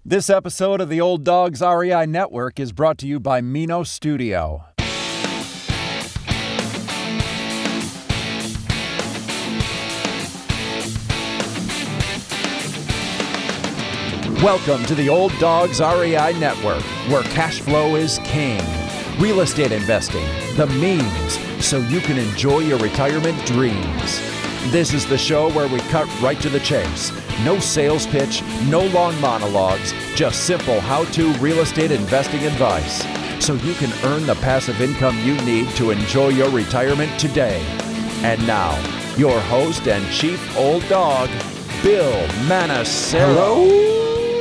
This episode of the Old Dogs REI Network is brought to you by Mino Studio. Welcome to the Old Dogs REI Network, where cash flow is king. Real estate investing, the means, so you can enjoy your retirement dreams. This is the show where we cut right to the chase. No sales pitch, no long monologues, just simple how-to real estate investing advice, so you can earn the passive income you need to enjoy your retirement today. And now, your host and chief old dog, Bill Manassero. Hello,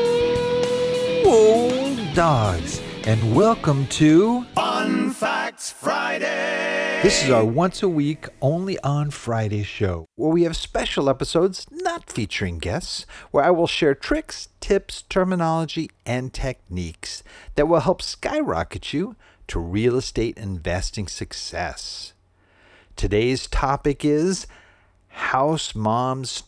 old dogs, and welcome to Fun Facts Friday. This is our once-a-week, only on Friday show, where we have special episodes not featuring guests, where I will share tricks, tips, terminology, and techniques that will help skyrocket you to real estate investing success. Today's topic is House Moms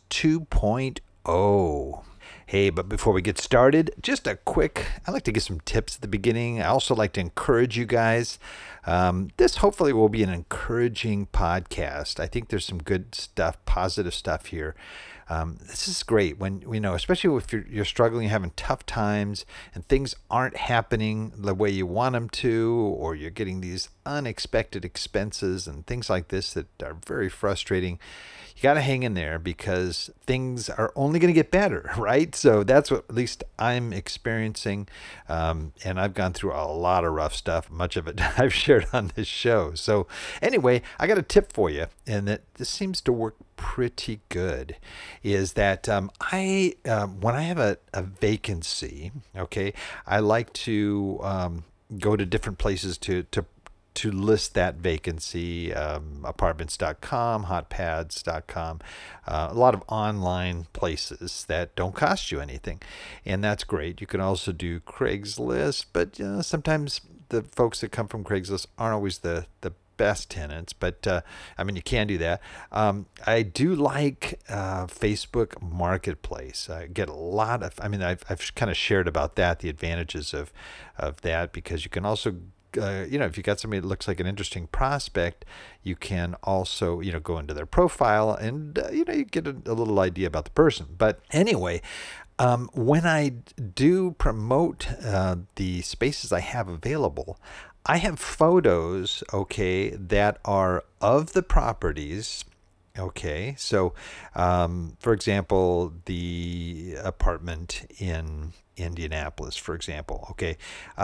2.0. Hey, but before we get started, just a quick, I like to give some tips at the beginning. I also like to encourage you guys. This hopefully will be an encouraging podcast. I think there's some good stuff, positive stuff here. This is great when, especially if you're struggling, having tough times and things aren't happening the way you want them to, or you're getting these unexpected expenses and things like this that are very frustrating. You got to hang in there because things are only going to get better, right? So that's what at least I'm experiencing. And I've gone through a lot of rough stuff. Much of it I've shared on this show. So anyway, I got a tip for you, and that this seems to work pretty good, is that when I have a vacancy, okay, I like to go to different places to list that vacancy, apartments.com, hotpads.com, a lot of online places that don't cost you anything. And that's great. You can also do Craigslist, but sometimes the folks that come from Craigslist aren't always the best tenants, but you can do that. I do like Facebook Marketplace. I get a lot of, I've kind of shared about that, the advantages of that, because you can also if you got somebody that looks like an interesting prospect, you can also, go into their profile and, you get a little idea about the person. But anyway, when I do promote the spaces I have available, I have photos, okay, that are of the properties. Okay, so for example, the apartment in Indianapolis, for example. Okay,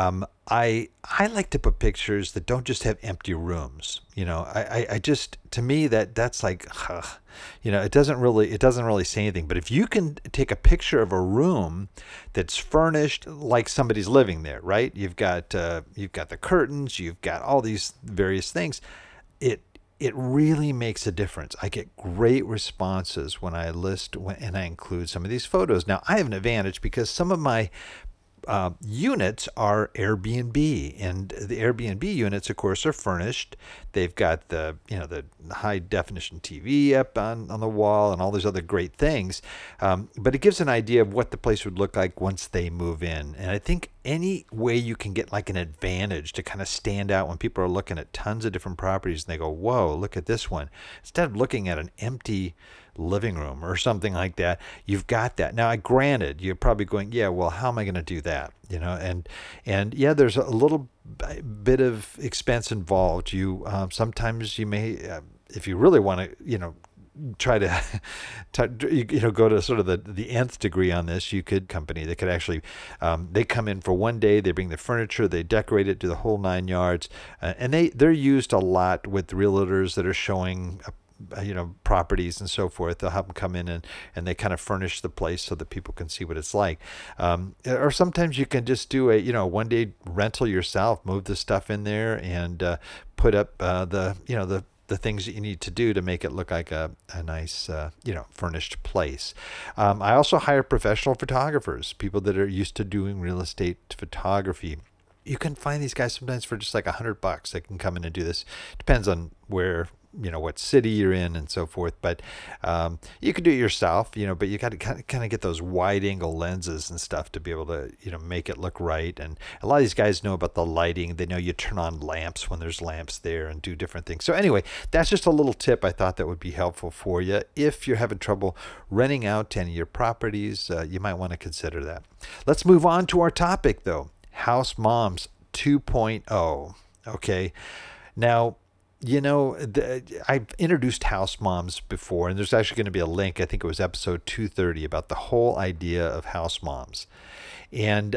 I like to put pictures that don't just have empty rooms. I just, to me, that's like, it doesn't really say anything. But if you can take a picture of a room that's furnished like somebody's living there, right? You've got the curtains, you've got all these various things. It really makes a difference. I get great responses when I list and I include some of these photos. Now, I have an advantage because some of my units are Airbnb, and the Airbnb units, of course, are furnished. They've got the high definition TV up on the wall and all these other great things. But it gives an idea of what the place would look like once they move in. And I think any way you can get like an advantage to kind of stand out when people are looking at tons of different properties and they go, whoa, look at this one. Instead of looking at an empty living room or something like that, you've got that. Now, granted, you're probably going, yeah, well, how am I going to do that? And yeah, there's a little bit of expense involved. You sometimes you may, if you really want to, try to go to sort of the nth degree on this, you could company that could actually they come in for one day, they bring the furniture, they decorate it, do the whole 9 yards, and they're used a lot with realtors that are showing properties and so forth. They'll have them come in and they kind of furnish the place so that people can see what it's like. Or sometimes you can just do a, one day rental yourself, move the stuff in there and put up the things that you need to do to make it look like a nice, furnished place. I also hire professional photographers, people that are used to doing real estate photography. you can find these guys sometimes for just like $100. They can come in and do this. Depends on where, what city you're in and so forth. But you can do it yourself, but you got to kind of get those wide angle lenses and stuff to be able to, make it look right. And a lot of these guys know about the lighting. They know you turn on lamps when there's lamps there and do different things. So anyway, that's just a little tip I thought that would be helpful for you. If you're having trouble renting out to any of your properties, you might want to consider that. Let's move on to our topic though. House Moms 2.0. Okay. Now, I've introduced House Moms before, and there's actually going to be a link. I think it was episode 230 about the whole idea of House Moms. And,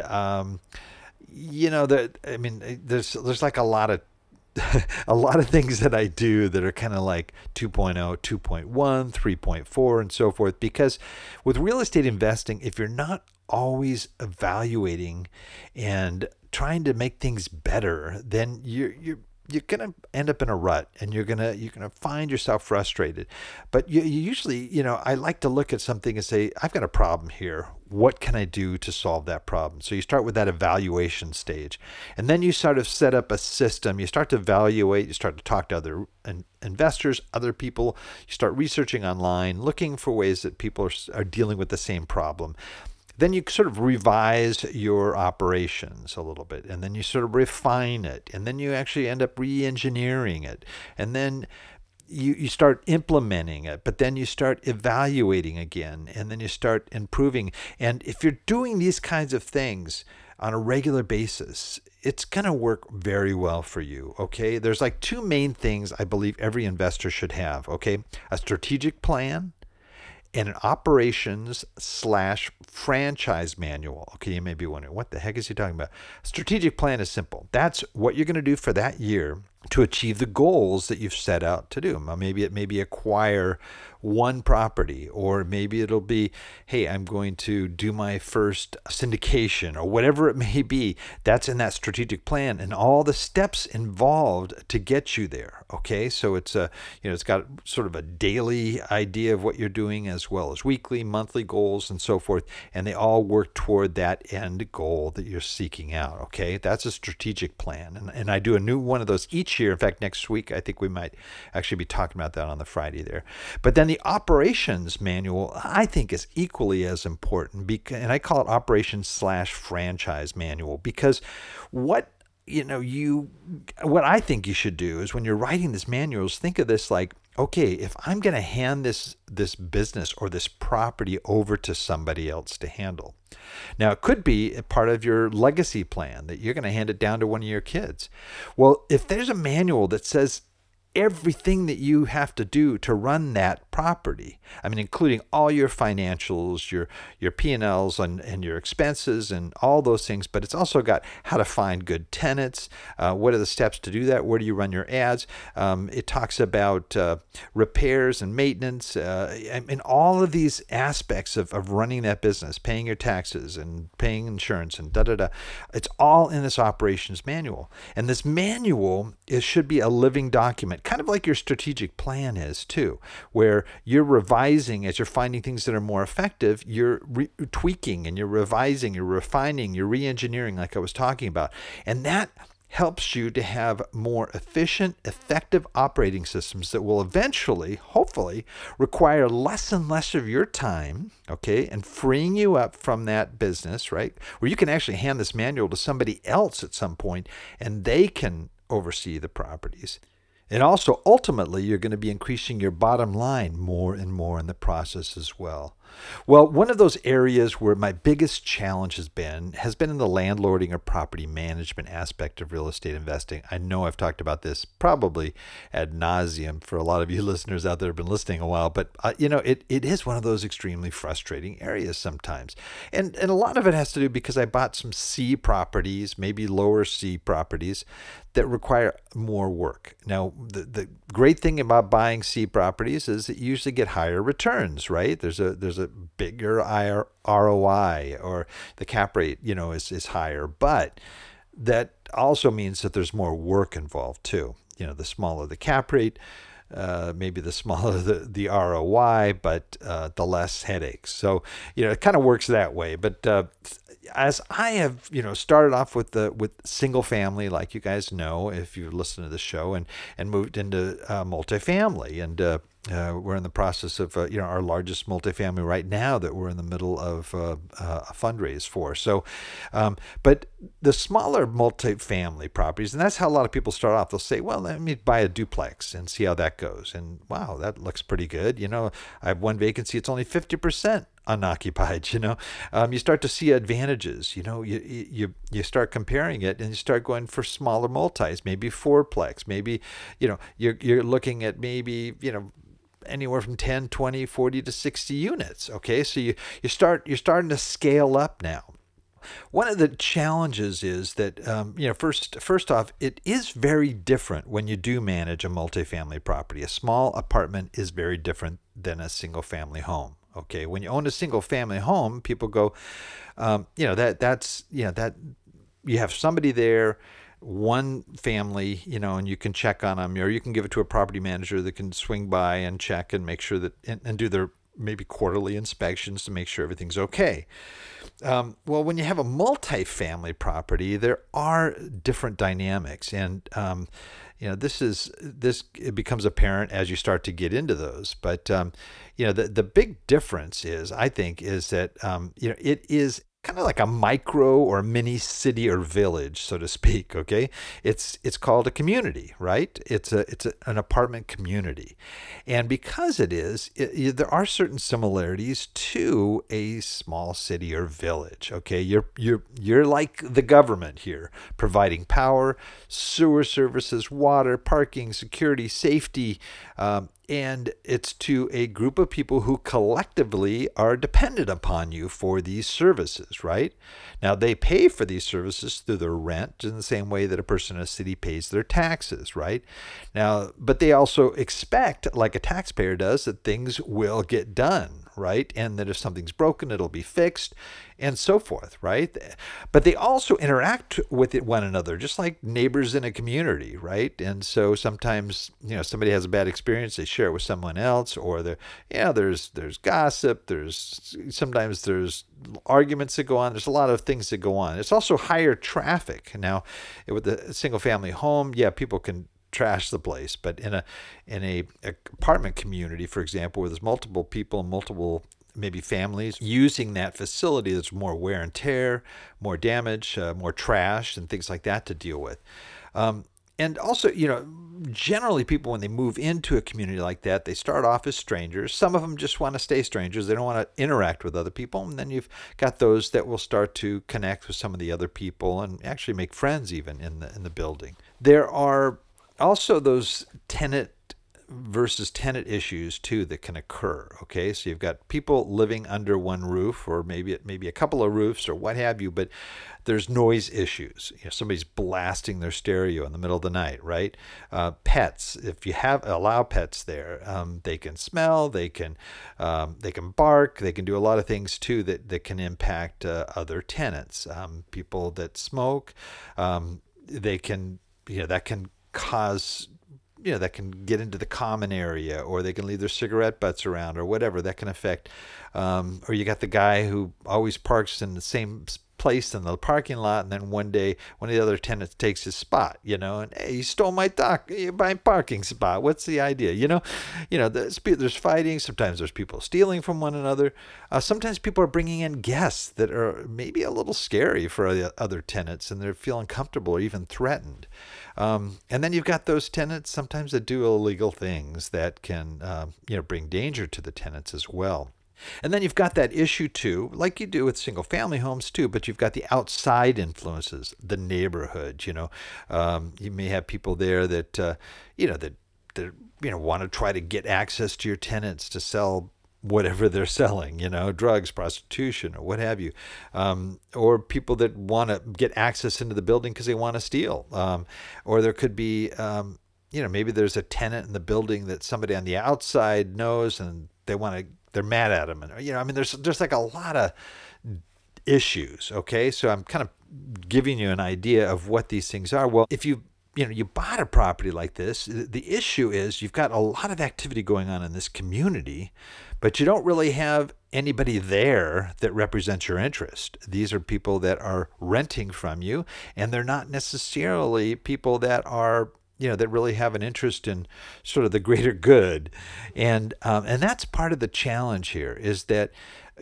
there's like a lot of things that I do that are kind of like 2.0, 2.1, 3.4, and so forth. Because with real estate investing, if you're not always evaluating and trying to make things better, then you're going to end up in a rut, and you're going to find yourself frustrated. But you usually, I like to look at something and say, I've got a problem here. What can I do to solve that problem? So you start with that evaluation stage, and then you sort of set up a system. You start to evaluate, you start to talk to other investors, other people. You start researching online, looking for ways that people are dealing with the same problem. Then you sort of revise your operations a little bit, and then you sort of refine it, and then you actually end up re-engineering it, and then you start implementing it, but then you start evaluating again, and then you start improving. And if you're doing these kinds of things on a regular basis, it's going to work very well for you, okay? There's like two main things I believe every investor should have, okay? A strategic plan and an operations/franchise manual. Okay, you may be wondering, what the heck is he talking about? Strategic plan is simple. That's what you're going to do for that year to achieve the goals that you've set out to do. Maybe it may be acquire one property, or maybe it'll be, hey, I'm going to do my first syndication, or whatever it may be. That's in that strategic plan and all the steps involved to get you there. Okay, so it's it's got sort of a daily idea of what you're doing, as well as weekly, monthly goals and so forth, and they all work toward that end goal that you're seeking out. Okay, that's a strategic plan, and I do a new one of those each year. In fact, next week I think we might actually be talking about that on the Friday there. But then the operations manual, I think, is equally as important, and I call it operations/franchise manual, because what I think you should do is, when you're writing this manual, is think of this like, okay, if I'm going to hand this business or this property over to somebody else to handle. Now, it could be a part of your legacy plan that you're going to hand it down to one of your kids. Well, if there's a manual that says everything that you have to do to run that property, including all your financials, your P&Ls and your expenses and all those things, but it's also got how to find good tenants, what are the steps to do that, where do you run your ads, it talks about repairs and maintenance, and all of these aspects of running that business, paying your taxes and paying insurance and da-da-da. It's all in this operations manual. And this manual should be a living document, kind of like your strategic plan is too, where you're revising as you're finding things that are more effective. You're tweaking and you're revising, you're refining, you're re-engineering, like I was talking about. And that helps you to have more efficient, effective operating systems that will eventually, hopefully, require less and less of your time, okay, and freeing you up from that business, right, where you can actually hand this manual to somebody else at some point, and they can oversee the properties. And also, ultimately, you're going to be increasing your bottom line more and more in the process as well. Well, one of those areas where my biggest challenge has been in the landlording or property management aspect of real estate investing. I know I've talked about this probably ad nauseum for a lot of you listeners out there who have been listening a while, but it is one of those extremely frustrating areas sometimes. And a lot of it has to do because I bought some C properties, maybe lower C properties, that require more work. Now, the great thing about buying C properties is that you usually get higher returns, right? There's a bigger ROI, or the cap rate, is higher. But that also means that there's more work involved too. The smaller the cap rate, maybe the smaller the ROI, but the less headaches. So, it kind of works that way. But as I have, started off with single family, like you guys know, if you listen to the show, and moved into multifamily, and we're in the process of, our largest multifamily right now that we're in the middle of a fundraise for. So, but the smaller multifamily properties, and that's how a lot of people start off. They'll say, well, let me buy a duplex and see how that goes. And wow, that looks pretty good. I have one vacancy. It's only 50% unoccupied. You start to see advantages. You start comparing it, and you start going for smaller multis, maybe fourplex, maybe, you're looking at maybe, anywhere from 10, 20, 40 to 60 units. Okay. So you're starting to scale up now. One of the challenges is that, first off, it is very different when you do manage a multifamily property. A small apartment is very different than a single family home. Okay. When you own a single family home, people go, that you have somebody there, one family, and you can check on them, or you can give it to a property manager that can swing by and check and make sure that, and do their maybe quarterly inspections to make sure everything's okay. Well, when you have a multifamily property, there are different dynamics, and it becomes apparent as you start to get into those. But the big difference is, I think, is that it is kind of like a micro or mini city or village, so to speak. Okay, it's called a community, right? It's an apartment community, and because it is, there are certain similarities to a small city or village. Okay, you're like the government here, providing power, sewer services, water, parking, security, safety. And it's to a group of people who collectively are dependent upon you for these services, right? Now, they pay for these services through their rent in the same way that a person in a city pays their taxes, right? Now, but they also expect, like a taxpayer does, that things will get done, right? And that if something's broken, it'll be fixed, and so forth, right? But they also interact with one another, just like neighbors in a community, right? And so sometimes, somebody has a bad experience, they share it with someone else, or there's gossip, sometimes there's arguments that go on. There's a lot of things that go on. It's also higher traffic. Now, with a single family home, people can trash the place, but in a apartment community, for example, where there's multiple people, multiple maybe families using that facility, there's more wear and tear, more damage, more trash and things like that to deal with. And also, generally people, when they move into a community like that, they start off as strangers. Some of them just want to stay strangers. They don't want to interact with other people. And then you've got those that will start to connect with some of the other people and actually make friends even in the building. There are also those tenant versus tenant issues too that can occur. Okay, so you've got people living under one roof, or maybe a couple of roofs, or what have you, but there's noise issues. Somebody's blasting their stereo in the middle of the night, right? Pets, if you allow pets there, they can smell, they can bark, they can do a lot of things too that can impact other tenants. People that smoke, they can that can cause, that can get into the common area, or they can leave their cigarette butts around, or whatever that can affect. Or you got the guy who always parks in the same place in the parking lot, and then one day one of the other tenants takes his spot, and hey, you stole my parking spot. What's the idea? There's fighting. Sometimes there's people stealing from one another. Sometimes people are bringing in guests that are maybe a little scary for the other tenants, and they're feeling comfortable or even threatened. And then you've got those tenants sometimes that do illegal things that can bring danger to the tenants as well. And then you've got that issue too, like you do with single family homes too, but you've got the outside influences, the neighborhood. You may have people there that want to try to get access to your tenants to sell whatever they're selling, drugs, prostitution, or what have you, or people that want to get access into the building because they want to steal, or there could be, maybe there's a tenant in the building that somebody on the outside knows, and they're mad at them, and there's like a lot of issues. Okay, so I'm kind of giving you an idea of what these things are. Well, if you you bought a property like this. The issue is you've got a lot of activity going on in this community, but you don't really have anybody there that represents your interest. These are people that are renting from you, and they're not necessarily people that are that really have an interest in sort of the greater good. And that's part of the challenge here is that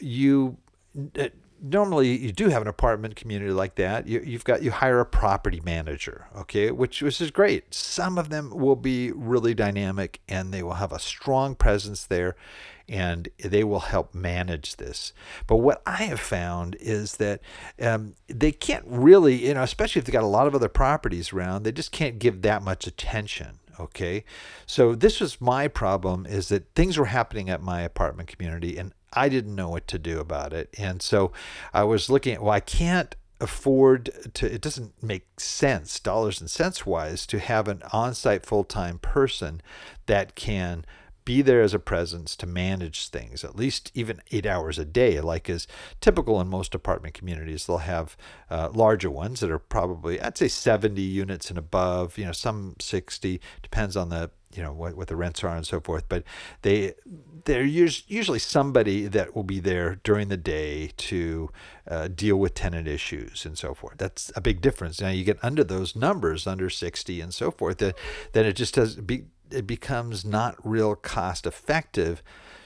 normally you do have an apartment community like that. You hire a property manager, okay, which is great. Some of them will be really dynamic and they will have a strong presence there and they will help manage this. But what I have found is that they can't really, especially if they've got a lot of other properties around, they just can't give that much attention. Okay, so this was my problem, is that things were happening at my apartment community and I didn't know what to do about it. And so I was looking at, I can't afford to, it doesn't make sense, dollars and cents wise, to have an on-site full-time person that can be there as a presence to manage things, at least even 8 hours a day, like is typical in most apartment communities. They'll have larger ones that are probably, I'd say 70 units and above, some 60, depends on the, what the rents are and so forth. But they're usually somebody that will be there during the day to deal with tenant issues and so forth. That's a big difference. Now you get under those numbers, under 60 and so forth, then it just it becomes not real cost effective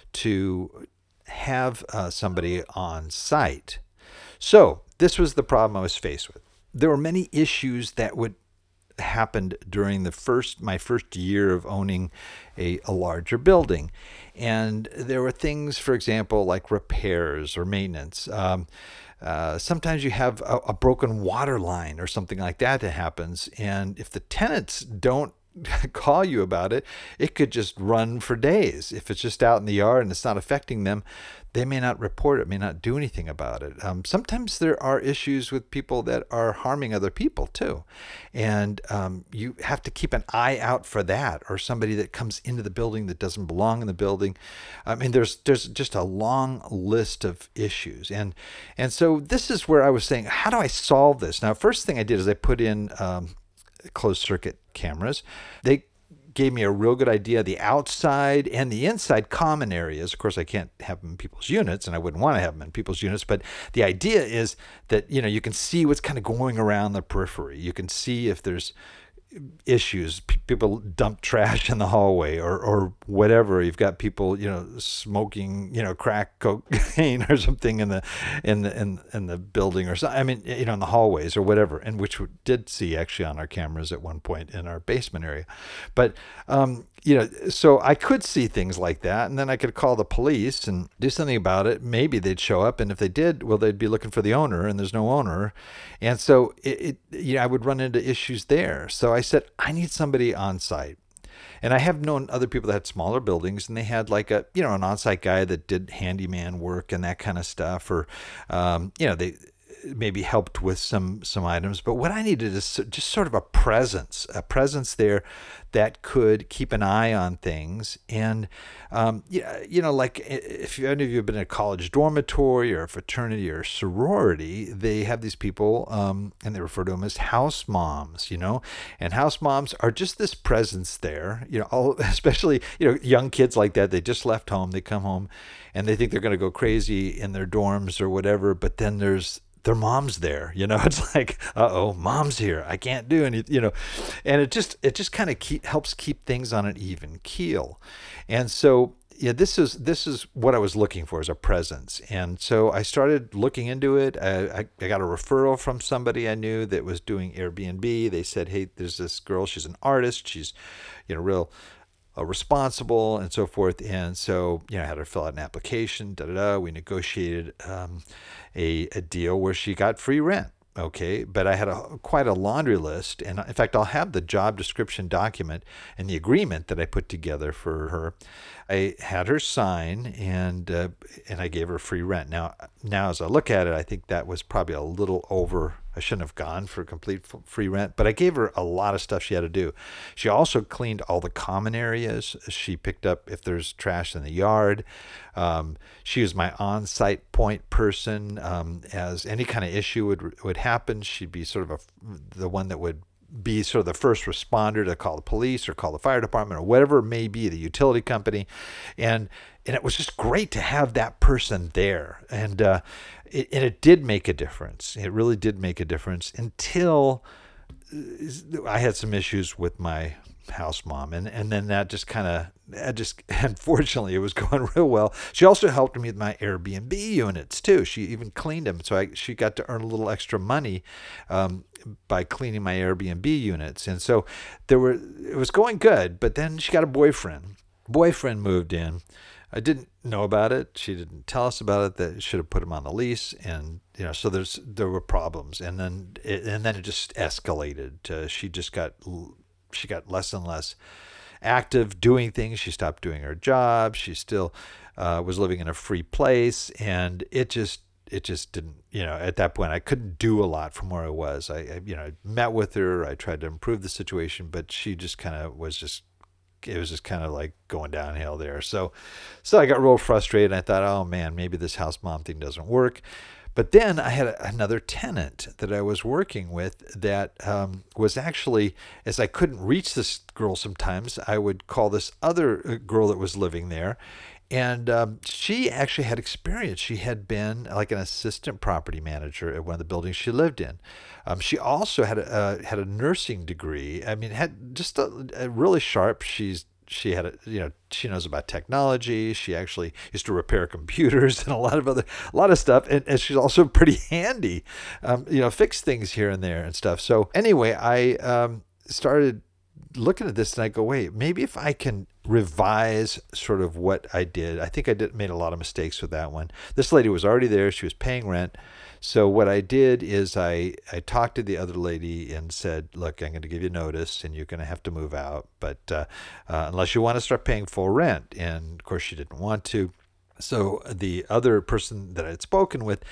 to have somebody on site. So this was the problem I was faced with. There were many issues that would happened during my first year of owning a larger building. And there were things, for example, like repairs or maintenance. Sometimes you have a broken water line or something like that happens. And if the tenants don't call you about it, it could just run for days. If it's just out in the yard and it's not affecting them, they may not report it, may not do anything about it. Sometimes there are issues with people that are harming other people too. And you have to keep an eye out for that, or somebody that comes into the building that doesn't belong in the building. I mean, there's just a long list of issues. And so this is where I was saying, how do I solve this? Now, first thing I did is I put in closed circuit cameras. They gave me a real good idea of the outside and the inside common areas. Of course, I can't have them in people's units, and I wouldn't want to have them in people's units, but the idea is that, you can see what's kind of going around the periphery. You can see if there's issues, people dump trash in the hallway or whatever. You've got people, smoking, crack cocaine or something in the building or something. I mean, in the hallways or whatever, and which we did see actually on our cameras at one point in our basement area. But, so I could see things like that, and then I could call the police and do something about it. Maybe they'd show up, and if they did, well, they'd be looking for the owner, and there's no owner. And so I would run into issues there. So I said, I need somebody on site. And I have known other people that had smaller buildings, and they had like an on-site guy that did handyman work and that kind of stuff, or they maybe helped with some items. But what I needed is just sort of a presence there that could keep an eye on things. And like if any of you have been in a college dormitory or a fraternity or a sorority, they have these people, and they refer to them as house moms. And house moms are just this presence there. Especially young kids like that. They just left home. They come home, and they think they're going to go crazy in their dorms or whatever. But then their mom's there, it's like, mom's here. I can't do anything, and it just kind of helps keep things on an even keel. And so, this is what I was looking for, as a presence. And so I started looking into it. I got a referral from somebody I knew that was doing Airbnb. They said, hey, there's this girl, she's an artist. She's, real responsible and so forth. And so, I had her fill out an application, we negotiated a deal where she got free rent. Okay, but I had quite a laundry list, and in fact, I'll have the job description document and the agreement that I put together for her. I had her sign, and I gave her free rent. Now as I look at it, I think that was probably a little over. I shouldn't have gone for complete free rent, but I gave her a lot of stuff she had to do. She also cleaned all the common areas. She picked up if there's trash in the yard. She was my on-site point person. As any kind of issue would happen, she'd be sort of the one that would be sort of the first responder to call the police or call the fire department or whatever it may be, the utility company. And it was just great to have that person there. And it did make a difference. It really did make a difference until I had some issues with my house mom, and then that just unfortunately it was going real well. She also helped me with my Airbnb units too. She even cleaned them, so she got to earn a little extra money by cleaning my Airbnb units. And so it was going good, but then she got a boyfriend. Boyfriend moved in. I didn't know about it. She didn't tell us about it. That should have put him on the lease, and so there were problems, and then it just escalated. She got less and less active doing things. She stopped doing her job. She still was living in a free place, and it just didn't. At that point, I couldn't do a lot from where I was. I met with her. I tried to improve the situation, but she just kind of was just. It was just kind of like going downhill there. So I got real frustrated. I thought, oh man, maybe this house mom thing doesn't work. But then I had another tenant that I was working with that was actually, as I couldn't reach this girl sometimes, I would call this other girl that was living there. And she actually had experience. She had been like an assistant property manager at one of the buildings she lived in. She also had a nursing degree. I mean, had just a really sharp. She knows about technology. She actually used to repair computers and a lot of stuff. And she's also pretty handy, fix things here and there and stuff. So anyway, I started looking at this and I go, wait, maybe if I can revise sort of what I did. I think I made a lot of mistakes with that one. This lady was already there. She was paying rent. So what I did is I talked to the other lady and said, look, I'm going to give you notice and you're going to have to move out. But unless you want to start paying full rent. And of course she didn't want to. So the other person that I had spoken with,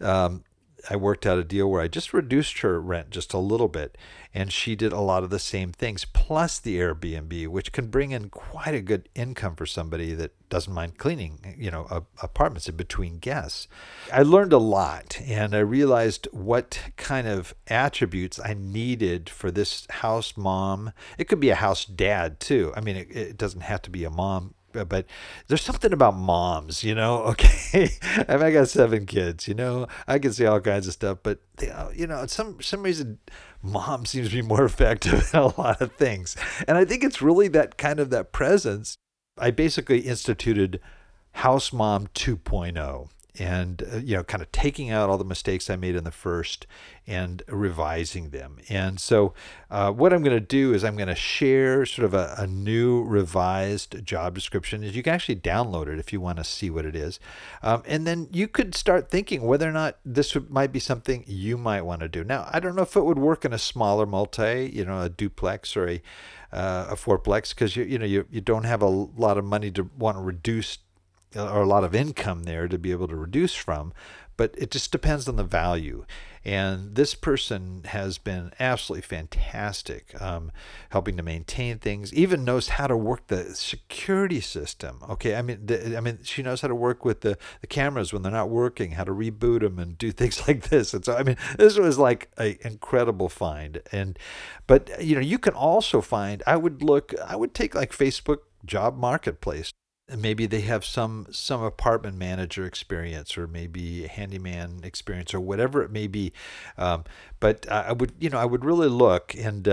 I worked out a deal where I just reduced her rent just a little bit, and she did a lot of the same things, plus the Airbnb, which can bring in quite a good income for somebody that doesn't mind cleaning, apartments in between guests. I learned a lot, and I realized what kind of attributes I needed for this house mom. It could be a house dad too. I mean, it doesn't have to be a mom. But there's something about moms, okay. I mean, I got 7 kids, I can say all kinds of stuff, but some reason mom seems to be more effective in a lot of things. And I think it's really that kind of that presence. I basically instituted House Mom 2.0. And, kind of taking out all the mistakes I made in the first and revising them. And so what I'm going to do is I'm going to share sort of a new revised job description. You can actually download it if you want to see what it is. And then you could start thinking whether or not this might be something you might want to do. Now, I don't know if it would work in a smaller multi, a duplex or a fourplex, because you don't have a lot of money to want to reduce or a lot of income there to be able to reduce from, but it just depends on the value. And this person has been absolutely fantastic, helping to maintain things, even knows how to work the security system. Okay, I mean, she knows how to work with the cameras when they're not working, how to reboot them and do things like this. And so, I mean, this was like an incredible find. But you can also find, I would take like Facebook Job Marketplace. Maybe they have some apartment manager experience, or maybe handyman experience, or whatever it may be. But I would really look, and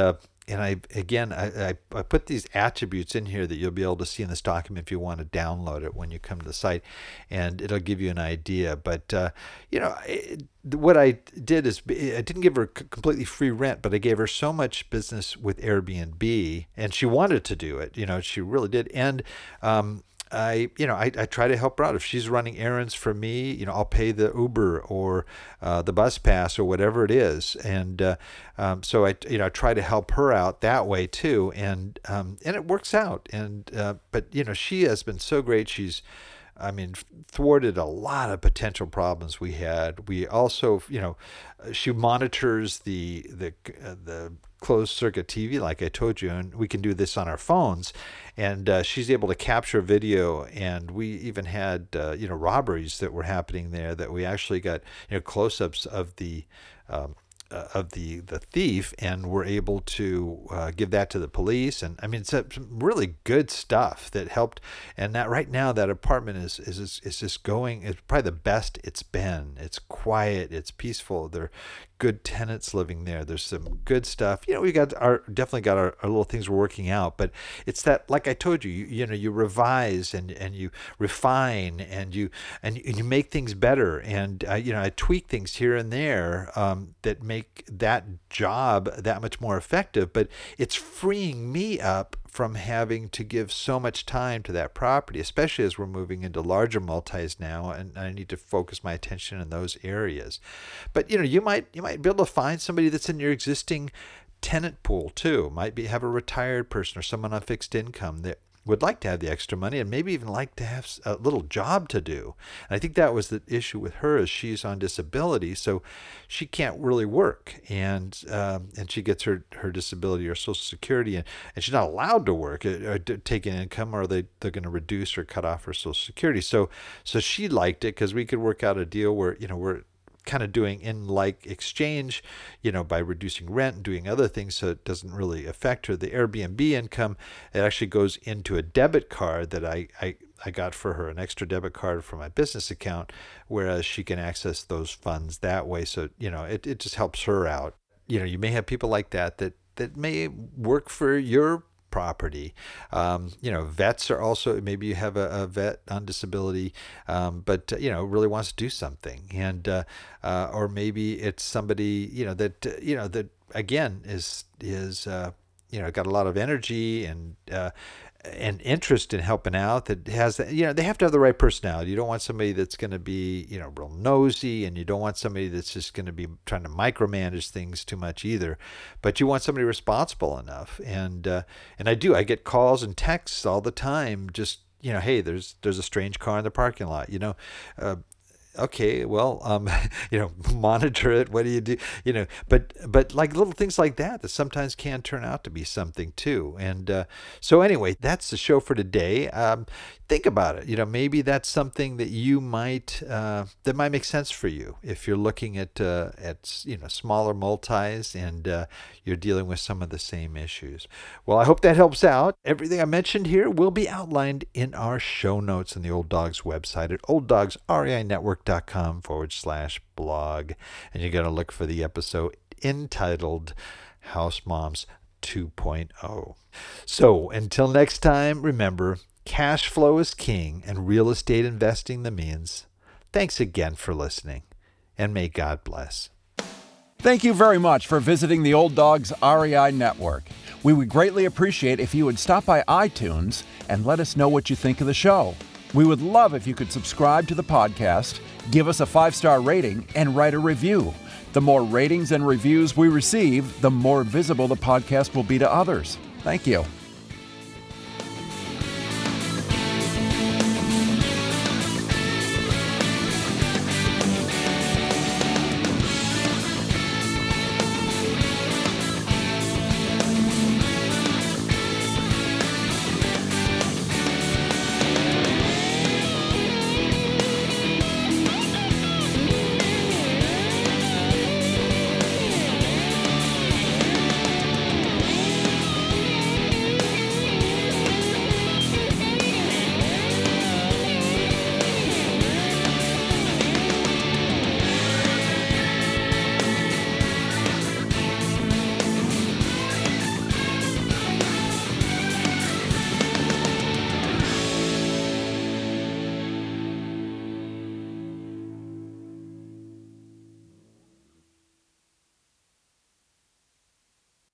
I put these attributes in here that you'll be able to see in this document if you want to download it when you come to the site, and it'll give you an idea. But what I did is I didn't give her completely free rent, but I gave her so much business with Airbnb, and she wanted to do it. She really did, and I try to help her out. If she's running errands for me, I'll pay the Uber or the bus pass or whatever it is. And so I try to help her out that way too. And it works out. But she has been so great. She's, thwarted a lot of potential problems we had. We also, she monitors the closed circuit TV, like I told you, and we can do this on our phones. And she's able to capture video, and we even had robberies that were happening there that we actually got close-ups of the the thief, and were able to give that to the police. And I mean, it's some really good stuff that helped. And that right now, that apartment is just going. It's probably the best it's been. It's quiet. It's peaceful. There are good tenants living there. There's some good stuff. We definitely got our little things we're working out. But it's that, like I told you, you revise and you refine and you make things better. And I tweak things here and there that make that job that much more effective. But it's freeing me up from having to give so much time to that property, especially as we're moving into larger multis now, and I need to focus my attention in those areas. But you might be able to find somebody that's in your existing tenant pool too. Might have a retired person or someone on fixed income that would like to have the extra money and maybe even like to have a little job to do. And I think that was the issue with her, is she's on disability, so she can't really work, and she gets her disability or Social Security, and she's not allowed to work or take an income, or they're going to reduce or cut off her Social Security. So she liked it because we could work out a deal where we're kind of doing in like exchange, by reducing rent and doing other things, so it doesn't really affect her. The Airbnb income, it actually goes into a debit card that I got for her, an extra debit card for my business account, whereas she can access those funds that way. So, it just helps her out. You may have people like that may work for your property. Vets are also, maybe you have a vet on disability, but really wants to do something, and or maybe it's somebody that again is got a lot of energy and interest in helping out, that has they have to have the right personality. You don't want somebody that's going to be real nosy, and you don't want somebody that's just going to be trying to micromanage things too much either, but you want somebody responsible enough. And I get calls and texts all the time, just hey, there's a strange car in the parking lot, okay, well, monitor it. What do you do? But like little things like that sometimes can turn out to be something too. And so anyway, that's the show for today. Think about it. Maybe that's something that you might that might make sense for you if you're looking at smaller multis and you're dealing with some of the same issues. Well, I hope that helps out. Everything I mentioned here will be outlined in our show notes on the Old Dogs website at olddogsreinetwork.com/blog. And you're going to look for the episode entitled House Moms 2.0. So until next time, remember, cash flow is king and real estate investing the means. Thanks again for listening, and may God bless. Thank you very much for visiting the Old Dogs REI Network. We would greatly appreciate if you would stop by iTunes and let us know what you think of the show. We would love if you could subscribe to the podcast, give us a 5-star rating, and write a review. The more ratings and reviews we receive, the more visible the podcast will be to others. Thank you.